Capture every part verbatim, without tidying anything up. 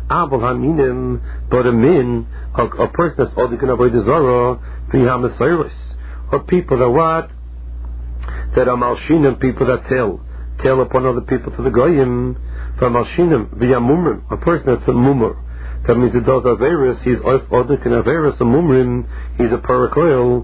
Abel haminim, but a min, a, a person that's odik in avodah zarah, v'hamasiris, or people that what? That are malshinim, people that tell, tell upon other people to the goyim, from malshinim, v'yamumrim, a person that's a mumr. That means he does averis, he's odik in averis, a mumrim, he's a parakoil.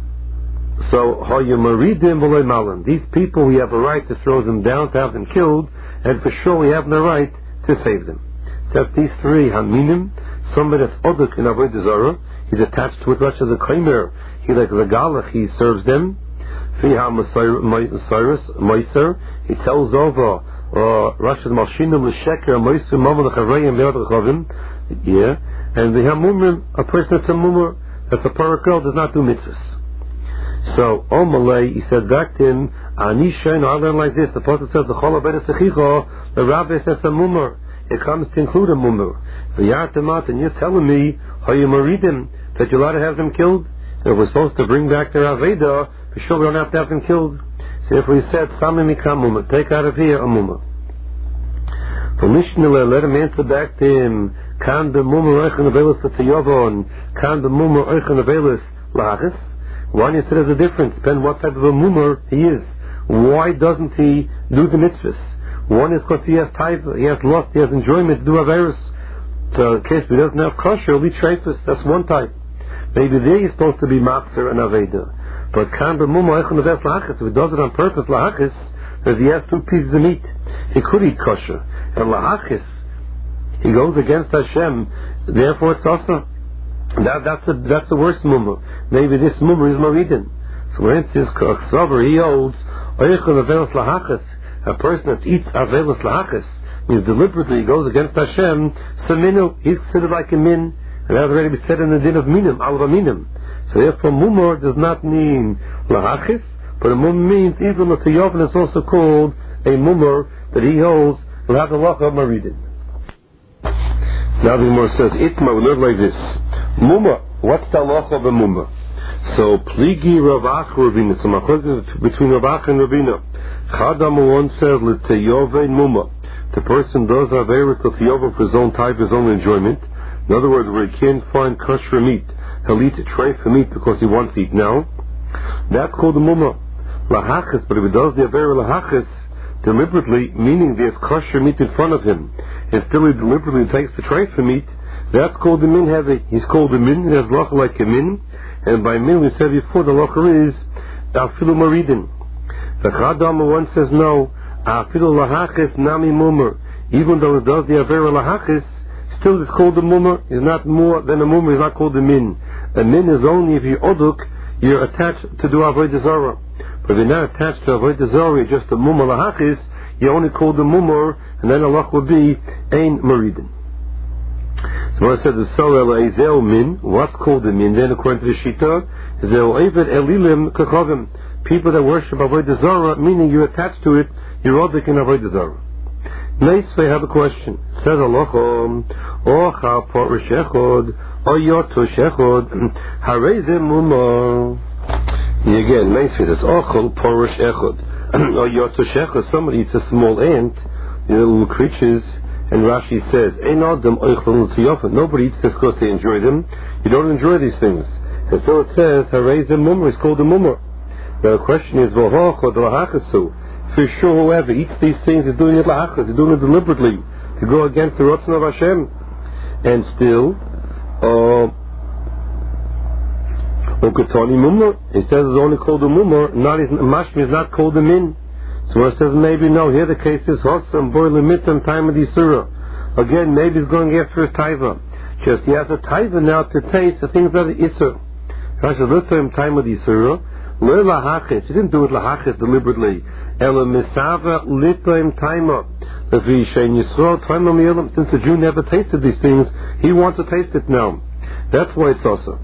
So, hayamaridim v'loy malim. These people, we have a right to throw them down, to have them killed, and for sure we have no right to save them. So these three, haminim, somebody that's odik in avodah zarah, he's attached to it, much as a kaimer, he like the galach, he serves them. Fiha meiser, he tells over, Rashad malshinim l'sheker, meiser mamon l'chavayim ve'od l'chavim, yeah, and the hamumrim, a person that's a mumr, that's a parakel, does not do mitzvahs. So, Omalei, he said back to him, Ani Shein, I learned like this, the Prophet says, the Chol HaBedes Sechicho, the Rabbi says a mumr, it comes to include a mumr. V'yartemat, and you're telling me, how you maridim, that you're allowed to have them killed? And we're supposed to bring back their Aveda, for sure we don't have to have them killed. So if we said, Sami mikam mumr, take out of here a mumr. For Mishnah, let him answer back to him, Kan the mumr oichen avelis l'teyovon, Kan the mumr oichen avelis l'achis. One, you said there's a difference, depending what type of a mumr he is. Why doesn't he do the mitzvahs? One is because he has taiva, he has lust, he has enjoyment to do averis. So in case he doesn't have kosher, he'll be treifus. That's one type. Maybe there he's supposed to be machzer and aveda. But kan b'mumr echon aves lahachis, if he does it on purpose, lahachis, if he has two pieces of meat, he could eat kosher. And lahachis, he goes against Hashem, therefore it's also. That, that's a that's the worst mumr. Maybe this mumr is maridin. So when it says K'achsaver, he holds oichel avelos lahachas. A person that eats avelos lahachas means deliberately he goes against Hashem. Saminu, he's considered like a min, and that's already been said in the din of minim, al minim. So therefore, mumr does not mean lahachis, but a mumr means even the tiyovin is also called a mumr that he holds will have the lacha of maridin. Now the Gemara says, Itma, we learn like this. Mumma, what's the halacha of a mumma? So, pligi Ravach Ravina, so machlokes between Ravach and Ravina. Chadam one says, l'teyovein mumma. The person does have averis l'teyove for his own type, his own enjoyment. In other words, where he can't find kosher meat, he'll eat a tray for meat because he wants to eat now. That's called a mumma. Lahachis, but if he does the aver lahachis, deliberately, meaning there's kosher meat in front of him, and still he deliberately takes the tray for meat, that's called the min heavy. He's called the min, he has locha like a min, and by min we said before the locha is afilu maridin. The Chadam one says no, afilu lahachis nami mumr. Even though it does the avera lahachis, still it's called the mumr. It's not more than a mumr, it's not called the min. A min is only if you're oduk, you're attached to do avodah zarah. But if you're not attached to avodah zarah, you're just a mumr lahachis, you only call the mumr, and then Allah would be ein maridin. So when I said the Sorel Ezel min, what's called the min? Then according to the Shita, Zel Eved Elilim Kachavim, people that worship Avodah Zarah, meaning you're attached to it, you're odik in Avodah Zarah. Next, I have a question. It says Allah, Ocha Porish Echod, Oyotush Echod, Harezim Mumma. Again, next it says Ochel Porish Echod, Oyotush Echod. Somebody eats a small ant, the little creatures. And Rashi says, nobody eats this because they enjoy them. You don't enjoy these things. And so it says, Harezim Mumr, it's called a Mumr. Now the question is, for sure whoever eats these things is doing it lahachas, is doing it deliberately, to go against the Ratzon of Hashem. And still, uh, Okatoni Mumr, it says it's only called a Mumr, not is, Mashmi is not called a Min. So it says maybe no, here the case is Hossam, Boiler Mitam, time of the Surah. Again, maybe he's going after his Taiva. Just he has a Taiva now to taste the things that are Isur. Rashi looked at him time of the Surah. Le lahachis, he didn't do it lahachis deliberately. Ela misava litoim taima. That we shein Yisrael taima mi'elam. Since the Jew never tasted these things, he wants to taste it now. That's why it's also.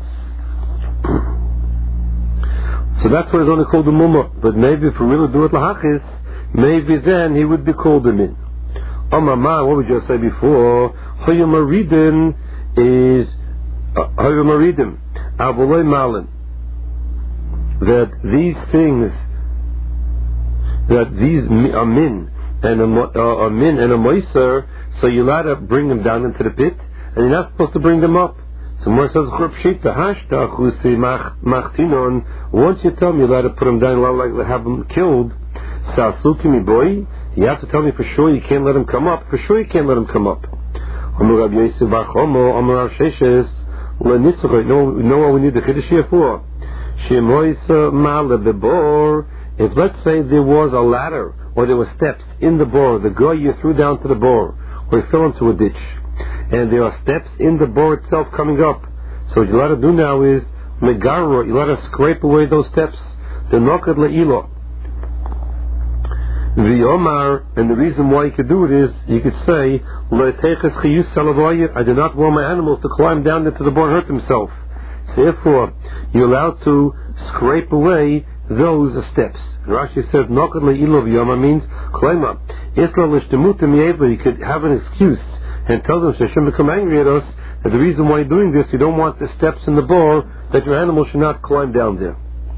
So that's why it's only called the mumma. But maybe if we really do it lahachis, maybe then he would be called a min. Amama, what we just said before, Hoyamaridin is Hoyamaridin, Avoloi Malin. That these things, that these are min and a, uh, a min and a moiser, so you're allowed to bring them down into the pit, and you're not supposed to bring them up. So more says, once you tell me you're allowed to put them down, you're allowed to have them killed, boy, you have to tell me for sure you can't let them come up. For sure you can't let them come up. No, no, we need the Chiddush here for. If let's say there was a ladder or there were steps in the bore, the guy you threw down to the bore or you fell into a ditch, and there are steps in the bore itself coming up, so what you're allowed to do now is megaro, you're allowed to scrape away those steps. The nokad le'ilo. The Omar, and the reason why you could do it is you could say, I do not want my animals to climb down into the bore and hurt themselves. Therefore, you're allowed to scrape away those steps. Rashi says, Nokad le'ilo v'yoma means, Klema, you could have an excuse and tell them, Hashem become angry at us, that the reason why you're doing this, you don't want the steps in the bore, that your animal should not climb down there.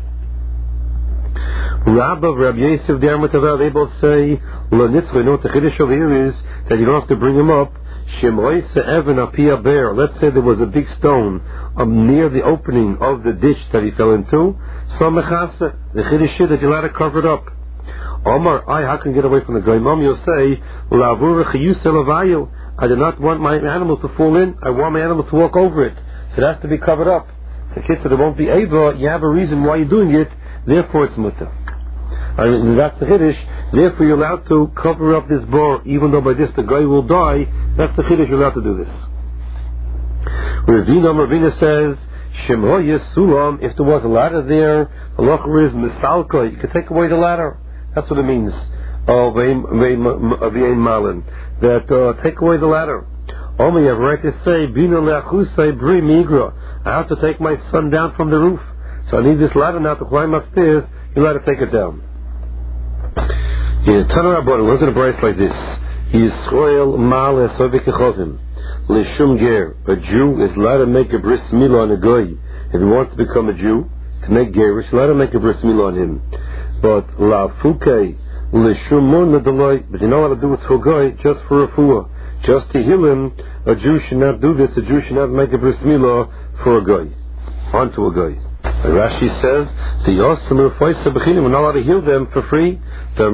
Rabba, Rabbi Yosef, the Armatava, they both say, Lo Nitzvah, you know what the Chiddush over here is, that you don't have to bring him up. Shemoise Evan Apia Bear. Let's say there was a big stone um, near the opening of the ditch that he fell into. So Mechasa, the Chiddush is that you're allowed to cover it up. Omar, I, how can I get away from the Goy? Mom, you'll say, Lavur Chiyuse Lavayu. I do not want my animals to fall in. I want my animals to walk over it. So it has to be covered up. So kids, so there won't be Ava. You have a reason why you're doing it. Therefore, it's mutter. I mean, that's the Chiddush. Therefore, you're allowed to cover up this bore, even though by this the guy will die. That's the Chiddush. You're allowed to do this. Ravina Ravina says, Shemho Yesulam. If there was a ladder there, the locher is misalka. You can take away the ladder. That's what it means. Oh, v'ein malin. That uh, take away the ladder. Only you have a right to say, Bina le'achusay bri migra. I have to take my son down from the roof. So I need this ladder now to climb upstairs. You're allowed to take it down. Yeah, Tanur Rabbanan, look at a brace like this. Yisrael mal esovik Lishum ger. A Jew is allowed to make a bris milah on a goy. If he wants to become a Jew, to make gerish, allowed to make a bris milah on him. But la fuke lishum mun nadaloi. But you know how to do it for a goy, just for a fuah. Just to heal him, a Jew should not do this. A Jew should not make a bris milah for a goy. Onto a goy. Rashi says, the Yosim Refoisa Bechinim, we're not allowed to heal them for free. This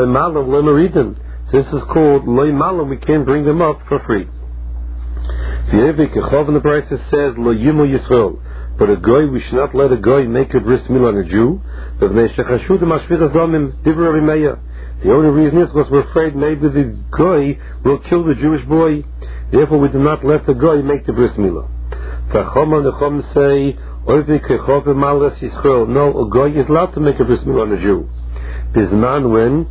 is called Loi Malam, we can't bring them up for free. The Kechov in the Bryce says, Lo Yimu Yisrael. But a goy, we should not let a goy make a bris milah on a Jew. The only reason is because we're afraid maybe the goy will kill the Jewish boy. Therefore, we do not let the goy make the bris milah. The Chom and the Chom say, no, a goy is allowed to make a bris milah on a Jew. Bisman when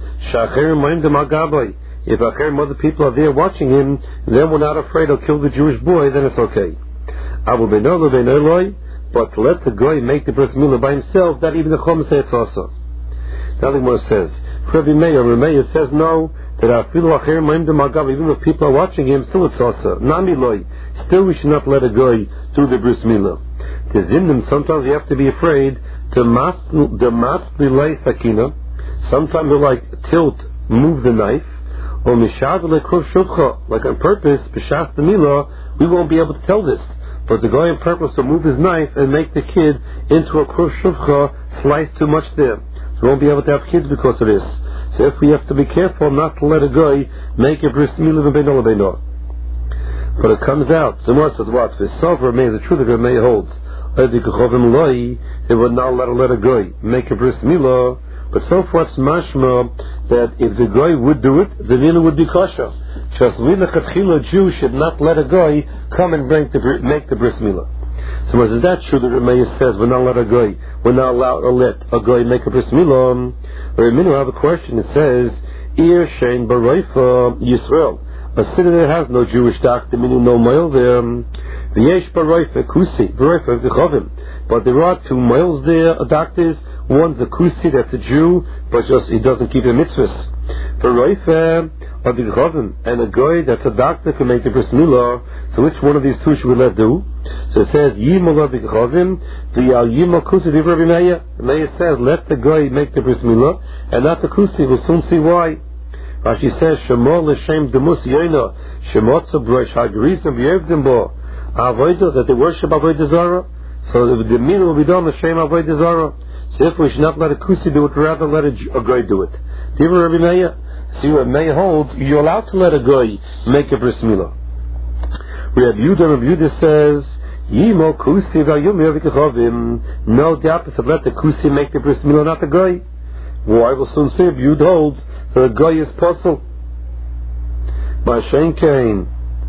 if acherim other people are there watching him, then we're not afraid he'll kill the Jewish boy, then it's okay. But to let the goy make the bris milah by himself, that even the Chom say it's also. Now the Gemara says, Rabbi Meir, Rabbi Meir says no, that even if people are watching him, still it's also. Nami loy, still we should not let a goy do the bris milah. Sometimes you have to be afraid to mas delay sakina. Sometimes you like tilt, move the knife, or mishad like on purpose, b'shas the milah, we won't be able to tell this. But the guy on purpose will move his knife and make the kid into a kruv shuvcha, slice too much there. So we won't be able to have kids because of this. So if we have to be careful not to let a guy make a bris milah v'beino l'beino. But it comes out. So more says what? The sovereign remains the truth of Rabbi holds. They would not let a let a goy make a bris milah, but so far it's mashma that if the goy would do it, the milah would be kosher. Just we lechatchila, a Jew should not let a goy come and bring the, make the bris milah. So is that true that Rameir says we're not let a goy, we're not allowed to let a goy make a bris milah? Or I have a question. It says, Ir shein baroifa Yisrael. A city that has no Jewish doctor, meaning no male there. V'yesh baroifa kusi, baroifa v'chovim. But there are two males there, doctors. One's a kusi, that's a Jew, but just he doesn't keep the mitzvahs. Baroifa or v'chovim, and a goy that's a doctor can make a bris milah. So which one of these two should we let do? So it says Yimol v'chovim, v'yal Yimol kusi v'Rabbi Meir. Meir says let the goy make the bris milah, and not the kusi. We'll soon see why. Rashi says, Shemo l'shem demus yoina, shemotza broish hagrizim b'yevdim bo, avodah, that they worship avodah zara. So the meaning will be done l'shem avodah zara. So if we should not let a kusi do it, rather let a, a goy do it. Divrei Rabbi Meir. See what Meir holds, you're allowed to let a goy make a bris milah. We have Yudah, Rabbi Yudah says, Yimo kusi v'ayumi avik. No doubt to let the kusi make the bris milah, not the goy. Why will soon say Yudah holds that the goy is possible. By Shein Kain.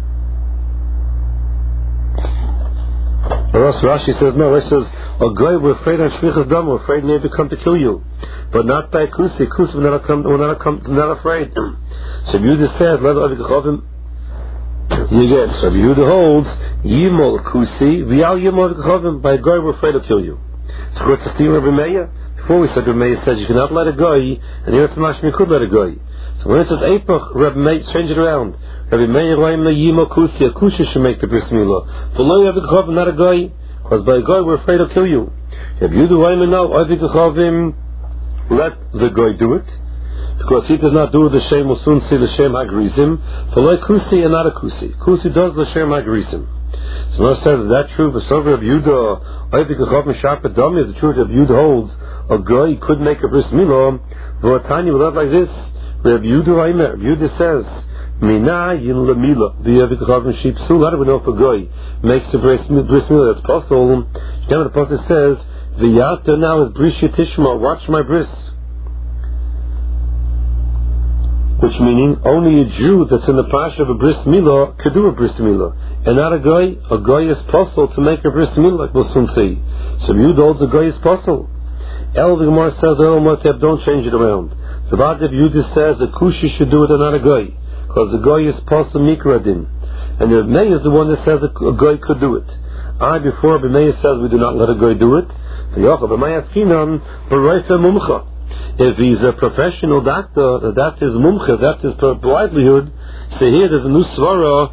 Rashi says no. Rashi says a goy we're afraid on shvichas dam, we're afraid they come to kill you, but not by kusi. Kusi will not come. Will not come. Not afraid. So Yudah says let avik chavim. You get so Yehuda holds Yimol Kusi V'al Yimol Chavim. By a guy we're afraid to kill you. So what's the steam of Rabbi Meir? Before we said Rabbi Meir says you cannot let a guy, and here it's mashmi you could let a guy. So when it says Eipach, Rabbi Meir change it around. Rabbi Meir Raim Yimol Kusi, a Kushi should make the bris milah. For lo Avik Chavim, not a guy, because by a guy we're afraid to kill you. Rabbi Yehuda Raim now Avik Chavim, let the guy do it. Because he does not do the Shem Usun Si L'Shem Hagrizim, for like Kusi and not a Kusi. Kusi does L'Shem Hagrizim. So Moshe says, is that true? But so Rabbi Yehuda, I think the Chav Mishap Adami is the truth. Rabbi Yehuda holds a guy could make a bris milah. V'atani will have like this. Rabbi Yehuda Raimer. Rabbi Yehuda says, Mina Yin L'Mila. The Yavik Chav Miship Sul. How do we know if a guy makes a bris milah that's possible? Then the Apostle says, V'yata now is Brishya Tishma. Watch my bris. Which meaning only a Jew that's in the pasha of a bris milah could do a bris milah, and not a guy. A guy is possible to make a bris milah, like we'll soon see. So you holds a guy is possible. El the Gemara says, don't change it around. The Badav Yudah says a kushi should do it and not a guy, because the guy is possible mikradin, and the Meir is the one that says a, a guy could do it. I before the Meir says we do not let a guy do it. If he's a professional doctor, that is mumche, that is livelihood. So here there's a new svara